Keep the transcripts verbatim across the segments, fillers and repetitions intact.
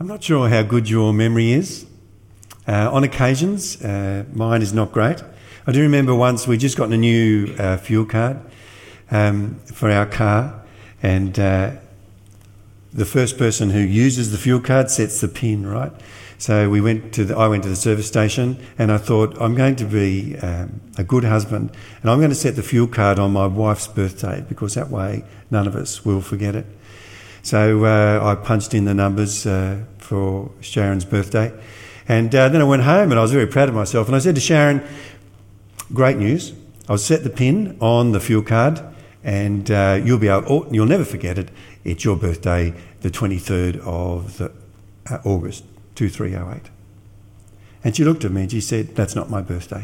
I'm not sure how good your memory is. Uh, on occasions, uh, mine is not great. I do remember once we just got a new uh, fuel card um, for our car, and uh, the first person who uses the fuel card sets the pin, right? So we went to the, I went to the service station, and I thought, I'm going to be um, a good husband, and I'm going to set the fuel card on my wife's birthday, because that way none of us will forget it. So uh, I punched in the numbers uh, for Sharon's birthday, and uh, then I went home and I was very proud of myself, and I said to Sharon, great news, I'll set the pin on the fuel card, and uh, you'll be able, oh, you'll never forget it. It's your birthday, the twenty-third of the, uh, August, two three oh eight. And she looked at me and she said, that's not my birthday.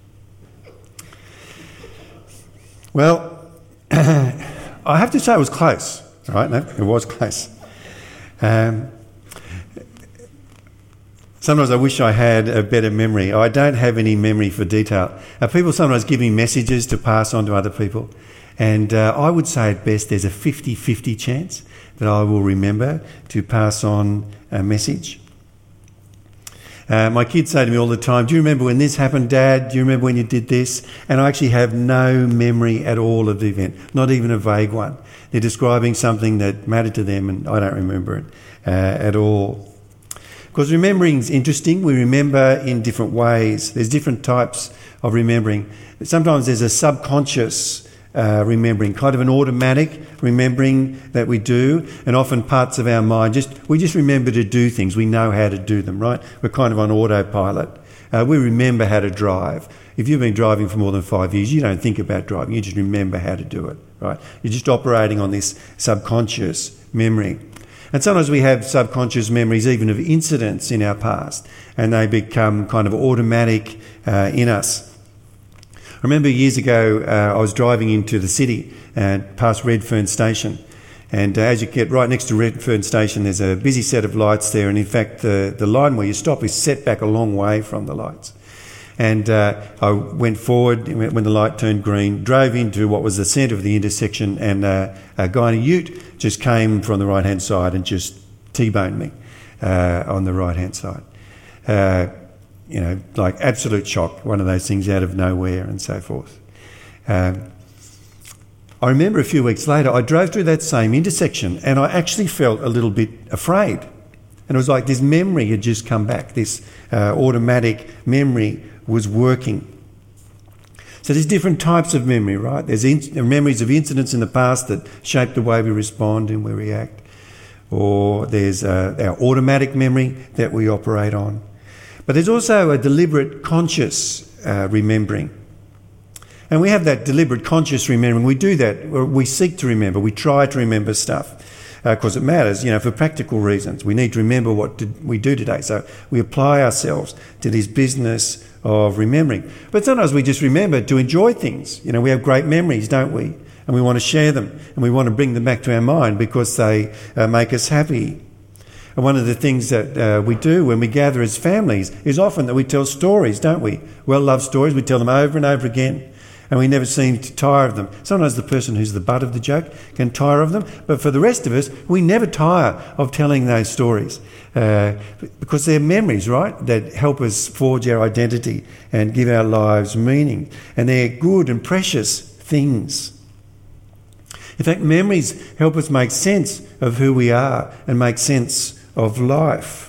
Well, I have to say it was close. Right, no, it was close. Um, sometimes I wish I had a better memory. I don't have any memory for detail. Uh, people sometimes give me messages to pass on to other people, and uh, I would say at best there's a fifty-fifty chance that I will remember to pass on a message. Uh, my kids say to me all the time, do you remember when this happened, Dad? Do you remember when you did this? And I actually have no memory at all of the event, not even a vague one. They're describing something that mattered to them, and I don't remember it uh, at all. Because remembering is interesting. We remember in different ways. There's different types of remembering. Sometimes there's a subconscious uh, remembering, kind of an automatic remembering that we do, and often parts of our mind, just we just remember to do things. We know how to do them, right? We're kind of on autopilot. Uh, we remember how to drive. If you've been driving for more than five years, you don't think about driving. You just remember how to do it, right? You're just operating on this subconscious memory. And sometimes we have subconscious memories even of incidents in our past, and they become kind of automatic uh, in us. I remember years ago, uh, I was driving into the city and past Redfern Station. And uh, as you get right next to Redfern Station, there's a busy set of lights there. And in fact, the, the line where you stop is set back a long way from the lights. And uh, I went forward when the light turned green, drove into what was the centre of the intersection, and uh, a guy in a ute just came from the right-hand side and just T-boned me uh, on the right-hand side. Uh, you know, like absolute shock, one of those things out of nowhere and so forth. Um, I remember a few weeks later, I drove through that same intersection and I actually felt a little bit afraid. And it was like this memory had just come back, this uh, automatic memory was working. So there's different types of memory, right? There's in- memories of incidents in the past that shape the way we respond and we react. Or there's uh, our automatic memory that we operate on. But there's also a deliberate conscious uh, remembering. And we have that deliberate conscious remembering. We do that. We seek to remember. We try to remember stuff because uh, it matters, you know, for practical reasons. We need to remember what did we do today. So we apply ourselves to this business of remembering. But sometimes we just remember to enjoy things. You know, we have great memories, don't we? And we want to share them and we want to bring them back to our mind because they uh, make us happy. And one of the things that uh, we do when we gather as families is often that we tell stories, don't we? Well-loved stories. We tell them over and over again. And we never seem to tire of them. Sometimes the person who's the butt of the joke can tire of them, but for the rest of us, we never tire of telling those stories uh, because they're memories, right, that help us forge our identity and give our lives meaning. And they're good and precious things. In fact, memories help us make sense of who we are and make sense of life.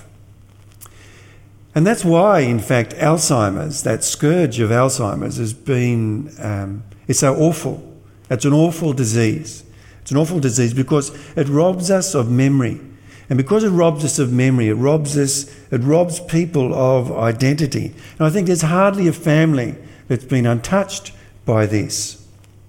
And that's why, in fact, Alzheimer's, that scourge of Alzheimer's has been, um, it's so awful. It's an awful disease. It's an awful disease because it robs us of memory. And because it robs us of memory, it robs us, it robs people of identity. And I think there's hardly a family that's been untouched by this.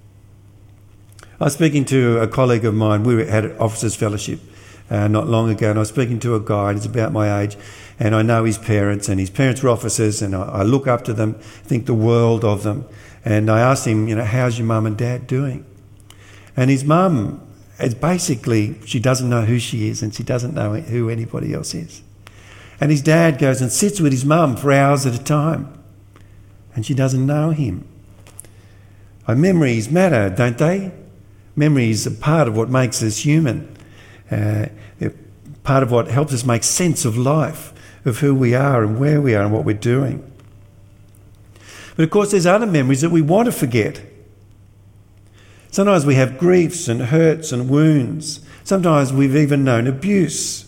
I was speaking to a colleague of mine. We had an officers' fellowship uh, not long ago, and I was speaking to a guy, he's about my age, and I know his parents, and his parents were officers, and I, I look up to them, think the world of them. And I asked him, you know, how's your mum and dad doing? And his mum is basically, she doesn't know who she is, and she doesn't know who anybody else is. And his dad goes and sits with his mum for hours at a time, and she doesn't know him. Our memories matter, don't they? Memories are part of what makes us human. Uh, they're part of what helps us make sense of life, of who we are and where we are and what we're doing. But of course there's other memories that we want to forget. Sometimes we have griefs and hurts and wounds. Sometimes we've even known abuse.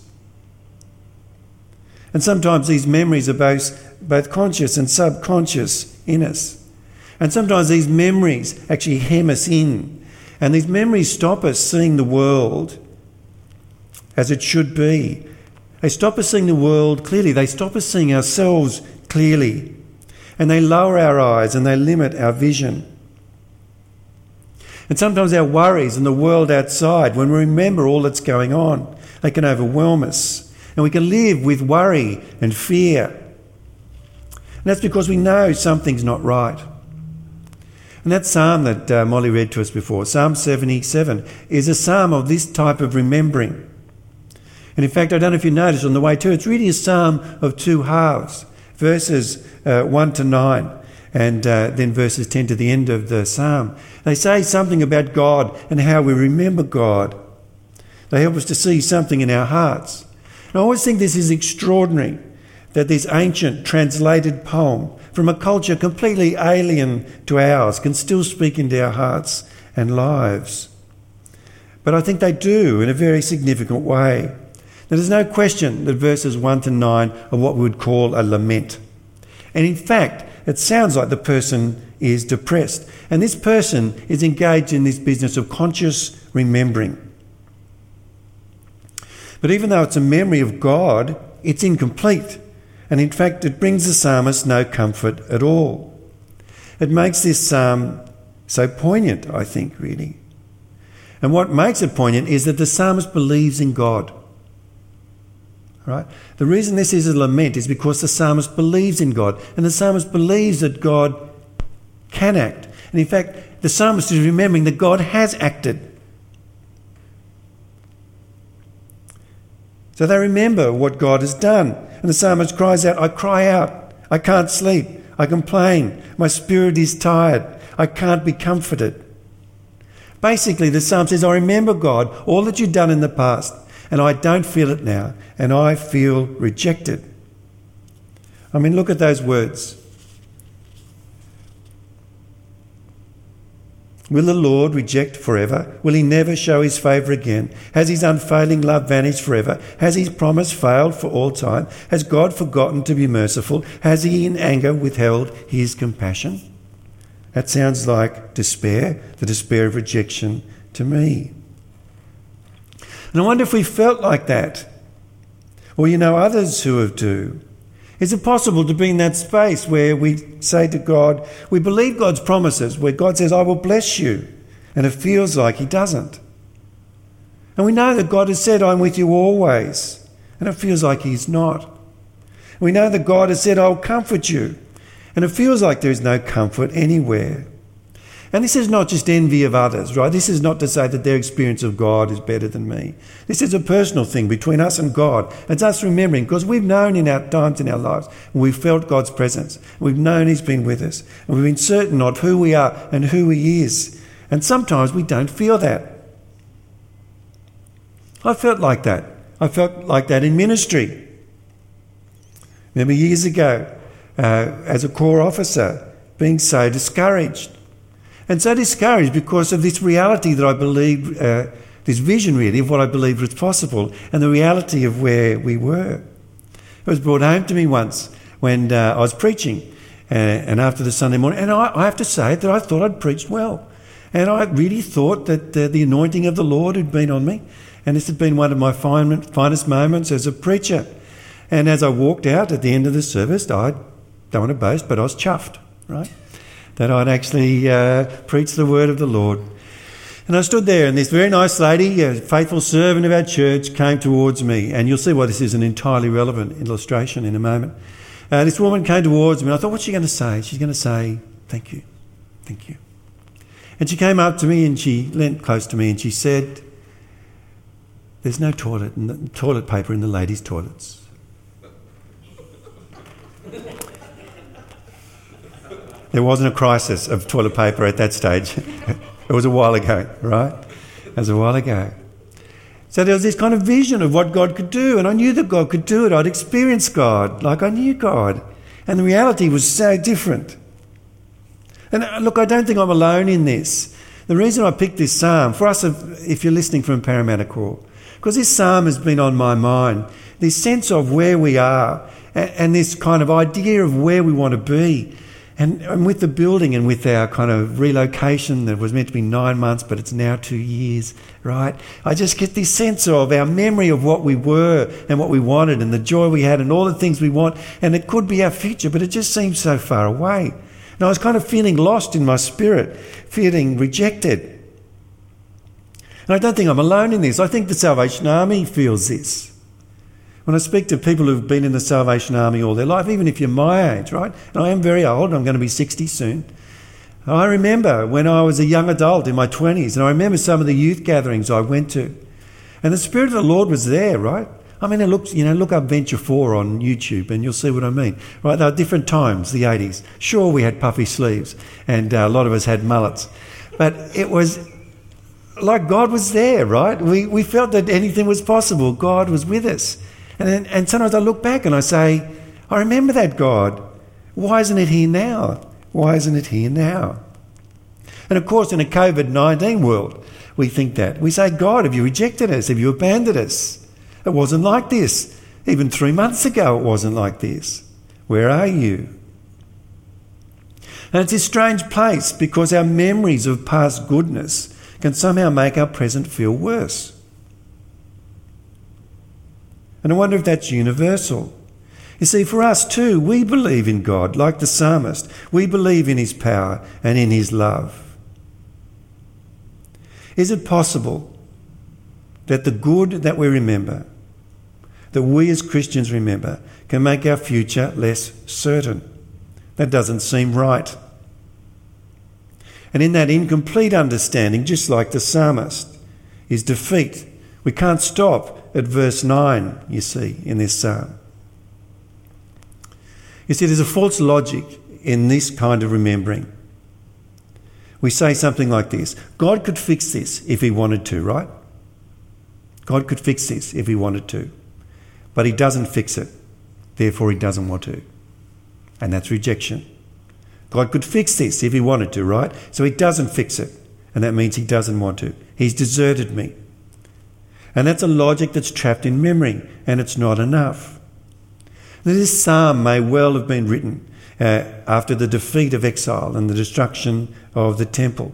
And sometimes these memories are both, both conscious and subconscious in us. And sometimes these memories actually hem us in. And these memories stop us seeing the world as it should be. They stop us seeing the world clearly. They stop us seeing ourselves clearly. And they lower our eyes and they limit our vision. And sometimes our worries and the world outside, when we remember all that's going on, they can overwhelm us. And we can live with worry and fear. And that's because we know something's not right. And that psalm that uh, Molly read to us before, Psalm seventy-seven, is a psalm of this type of remembering. And in fact, I don't know if you noticed on the way too, it's really a psalm of two halves, verses uh, one to nine, and uh, then verses ten to the end of the psalm. They say something about God and how we remember God. They help us to see something in our hearts. And I always think this is extraordinary, that this ancient translated poem from a culture completely alien to ours can still speak into our hearts and lives. But I think they do in a very significant way. Now, there's no question that verses one to nine are what we would call a lament. And in fact, it sounds like the person is depressed. And this person is engaged in this business of conscious remembering. But even though it's a memory of God, it's incomplete. And in fact, it brings the psalmist no comfort at all. It makes this psalm so poignant, I think, really. And what makes it poignant is that the psalmist believes in God. Right? The reason this is a lament is because the psalmist believes in God. And the psalmist believes that God can act. And in fact, the psalmist is remembering that God has acted. So they remember what God has done. And the psalmist cries out, I cry out, I can't sleep, I complain, my spirit is tired, I can't be comforted. Basically, the psalm says, I remember, God, all that you've done in the past, and I don't feel it now, and I feel rejected. I mean, look at those words. Will the Lord reject forever? Will he never show his favour again? Has his unfailing love vanished forever? Has his promise failed for all time? Has God forgotten to be merciful? Has he in anger withheld his compassion? That sounds like despair, the despair of rejection to me. And I wonder if we felt like that. Or you know others who have do. Is it possible to be in that space where we say to God, we believe God's promises, where God says, I will bless you, and it feels like he doesn't? And we know that God has said, I'm with you always, and it feels like he's not. We know that God has said, I'll comfort you, and it feels like there is no comfort anywhere. And this is not just envy of others, right? This is not to say that their experience of God is better than me. This is a personal thing between us and God. It's us remembering, because we've known in our times in our lives, we've felt God's presence. We've known he's been with us. And we've been certain of who we are and who he is. And sometimes we don't feel that. I felt like that. I felt like that in ministry. Remember years ago, uh, as a corps officer, being so discouraged. And so discouraged because of this reality that I believed, uh, this vision really of what I believed was possible and the reality of where we were. It was brought home to me once when uh, I was preaching uh, and after the Sunday morning. And I, I have to say that I thought I'd preached well. And I really thought that uh, the anointing of the Lord had been on me. And this had been one of my fine, finest moments as a preacher. And as I walked out at the end of the service, I don't want to boast, but I was chuffed, right? That I'd actually uh, preached the word of the Lord. And I stood there, and this very nice lady, a faithful servant of our church, came towards me. And you'll see why this is an entirely relevant illustration in a moment. Uh, this woman came towards me, and I thought, what's she going to say? She's going to say, thank you, thank you. And she came up to me, and she leant close to me, and she said, there's no toilet, in the, toilet paper in the ladies' toilets. There wasn't a crisis of toilet paper at that stage. It was a while ago, right? It was a while ago. So there was this kind of vision of what God could do, and I knew that God could do it. I'd experienced God like I knew God, and the reality was so different. And look, I don't think I'm alone in this. The reason I picked this psalm, for us, if you're listening from Parramatta Core, because this psalm has been on my mind, this sense of where we are and, and this kind of idea of where we want to be. And, and with the building and with our kind of relocation that was meant to be nine months, but it's now two years, right? I just get this sense of our memory of what we were and what we wanted and the joy we had and all the things we want. And it could be our future, but it just seems so far away. And I was kind of feeling lost in my spirit, feeling rejected. And I don't think I'm alone in this. I think the Salvation Army feels this. When I speak to people who've been in the Salvation Army all their life, even if you're my age, right? And I am very old, I'm going to be sixty soon. I remember when I was a young adult in my twenties, and I remember some of the youth gatherings I went to. And the Spirit of the Lord was there, right? I mean, it looks, you know, look up Venture four on YouTube and you'll see what I mean. Right, there were different times, the eighties. Sure, we had puffy sleeves and uh, a lot of us had mullets. But it was like God was there, right? We, we felt that anything was possible. God was with us. And then, and sometimes I look back and I say, I remember that God. Why isn't it here now? Why isn't it here now? And of course, in a COVID nineteen world, we think that. We say, God, have you rejected us? Have you abandoned us? It wasn't like this. Even three months ago, it wasn't like this. Where are you? And it's a strange place because our memories of past goodness can somehow make our present feel worse. And I wonder if that's universal. You see, for us too, we believe in God, like the psalmist. We believe in his power and in his love. Is it possible that the good that we remember, that we as Christians remember, can make our future less certain? That doesn't seem right. And in that incomplete understanding, just like the psalmist, is defeat. We can't stop at verse nine, you see, in this psalm. You see, there's a false logic in this kind of remembering. We say something like this: God could fix this if he wanted to, right? God could fix this if he wanted to. But he doesn't fix it. Therefore, he doesn't want to. And that's rejection. God could fix this if he wanted to, right? So he doesn't fix it. And that means he doesn't want to. He's deserted me. And that's a logic that's trapped in memory, and it's not enough. This psalm may well have been written uh, after the defeat of exile and the destruction of the temple.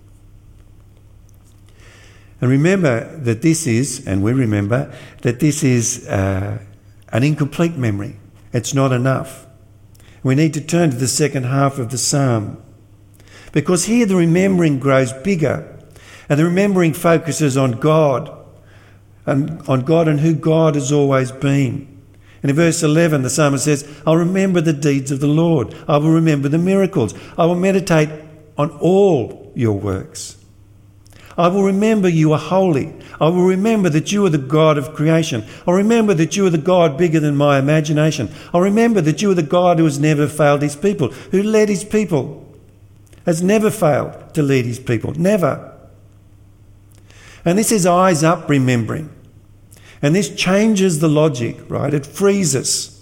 And remember that this is, and we remember, that this is uh, an incomplete memory. It's not enough. We need to turn to the second half of the psalm, because here the remembering grows bigger, and the remembering focuses on God, and on God and who God has always been. And in verse eleven, the psalmist says, I'll remember the deeds of the Lord. I will remember the miracles. I will meditate on all your works. I will remember you are holy. I will remember that you are the God of creation. I'll remember that you are the God bigger than my imagination. I'll remember that you are the God who has never failed his people, who led his people, has never failed to lead his people. Never. And this is eyes up remembering. And this changes the logic, right? It frees us.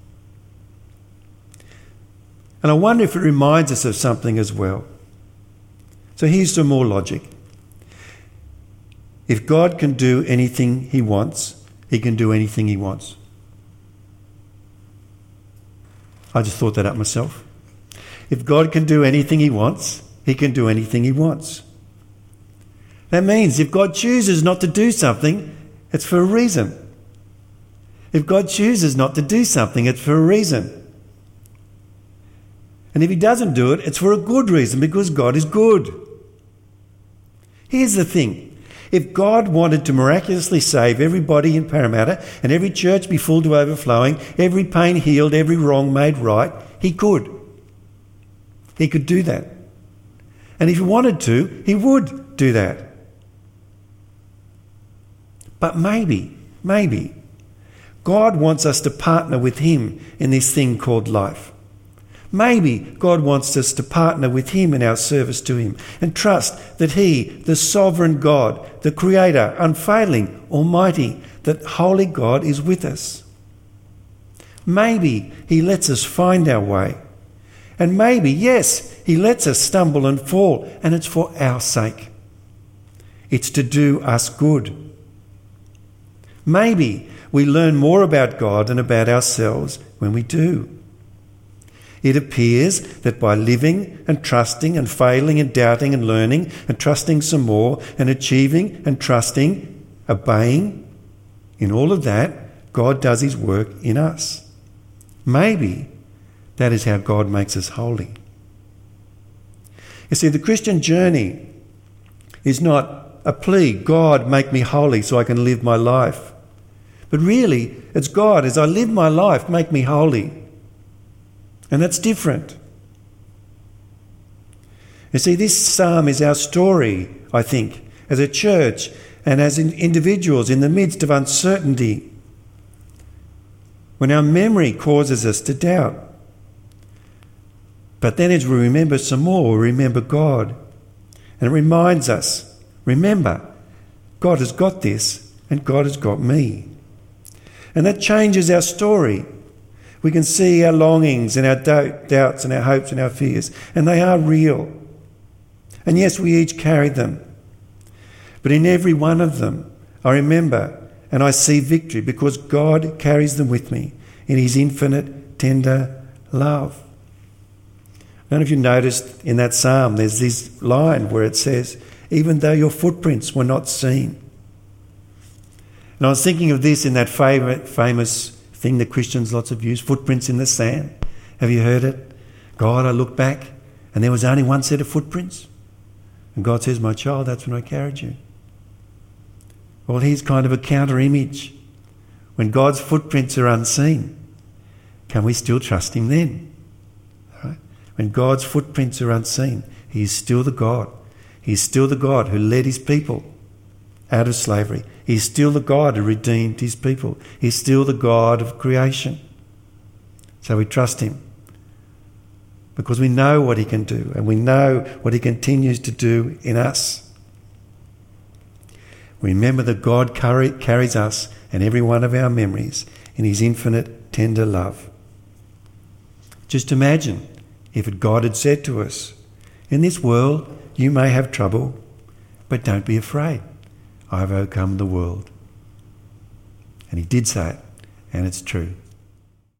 And I wonder if it reminds us of something as well. So here's some more logic. If God can do anything he wants, he can do anything he wants. I just thought that up myself. If God can do anything he wants, he can do anything he wants. That means if God chooses not to do something, it's for a reason. If God chooses not to do something, it's for a reason. And if he doesn't do it, it's for a good reason, because God is good. Here's the thing. If God wanted to miraculously save everybody in Parramatta and every church be full to overflowing, every pain healed, every wrong made right, he could. He could do that. And if he wanted to, he would do that. But maybe, maybe, God wants us to partner with him in this thing called life. Maybe God wants us to partner with him in our service to him and trust that he, the sovereign God, the creator, unfailing, almighty, that holy God is with us. Maybe he lets us find our way. And maybe, yes, he lets us stumble and fall, and it's for our sake. It's to do us good. Maybe we learn more about God and about ourselves when we do. It appears that by living and trusting and failing and doubting and learning and trusting some more and achieving and trusting, obeying, in all of that, God does his work in us. Maybe that is how God makes us holy. You see, the Christian journey is not a plea, God, make me holy so I can live my life. But really, it's God, as I live my life, make me holy. And that's different. You see, this psalm is our story, I think, as a church and as in individuals in the midst of uncertainty, when our memory causes us to doubt. But then as we remember some more, we remember God. And it reminds us, remember, God has got this and God has got me. And that changes our story. We can see our longings and our doubt, doubts and our hopes and our fears, and they are real. And yes, we each carry them. But in every one of them, I remember and I see victory because God carries them with me in his infinite, tender love. I don't know if you noticed in that psalm, there's this line where it says, even though your footprints were not seen. And I was thinking of this in that favourite, famous thing that Christians lots of use, footprints in the sand. Have you heard it? God, I look back and there was only one set of footprints. And God says, my child, that's when I carried you. Well, here's kind of a counter image. When God's footprints are unseen, can we still trust him then? Right? When God's footprints are unseen, he is still the God. He is still the God who led his people out of slavery. He's still the God who redeemed his people. He's still the God of creation. So we trust him because we know what he can do and we know what he continues to do in us. Remember that God carry, carries us and every one of our memories in his infinite, tender love. Just imagine if God had said to us, in this world you may have trouble, but don't be afraid. I've overcome the world. And he did say it, and it's true.